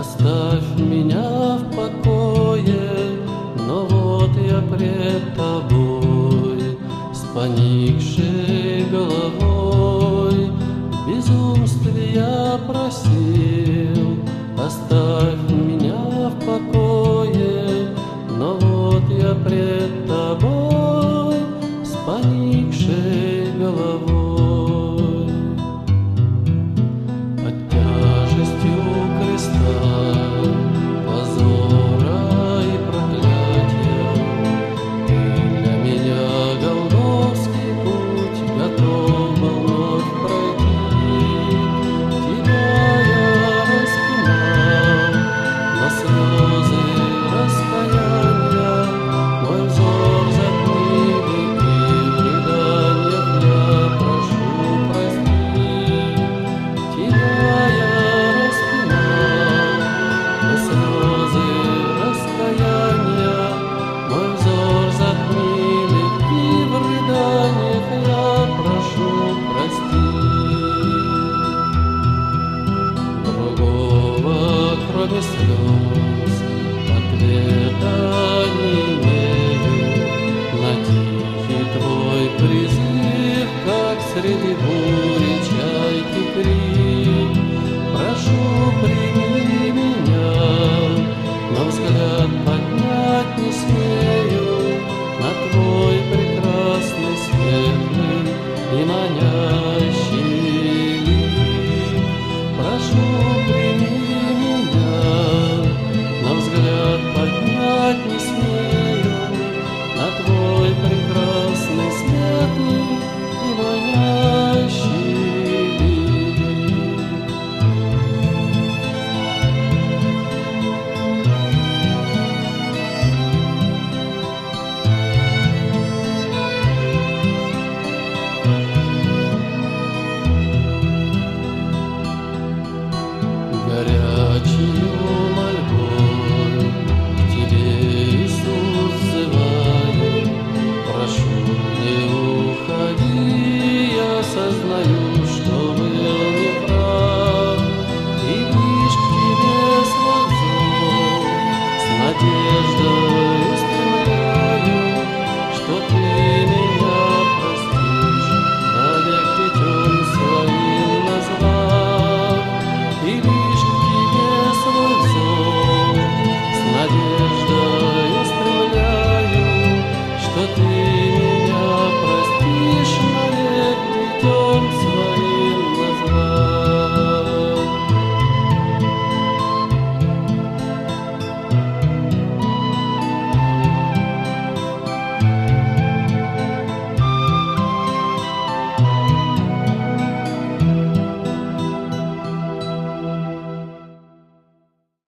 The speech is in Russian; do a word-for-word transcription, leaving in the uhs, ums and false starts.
Оставь меня в покое, но вот я пред тобой, с поникшей головой. В безумстве я просил, оставь меня в покое, но вот я пред тобой, с поникшей головой. Под тяжестью креста, позора и проклятия, ты для меня голгофский путь готов был вновь пройти. Тебя я распинал на слезы раскаяния, мой взор затмили, и в рыданиях я прошу прости. Тебя я распинал на слезы раскаяния, мой взор затмили, и в рыданиях я прошу прости. Другого, кроме слез, ответа не имею на тихий твой призыв, как среди бури чайки крик.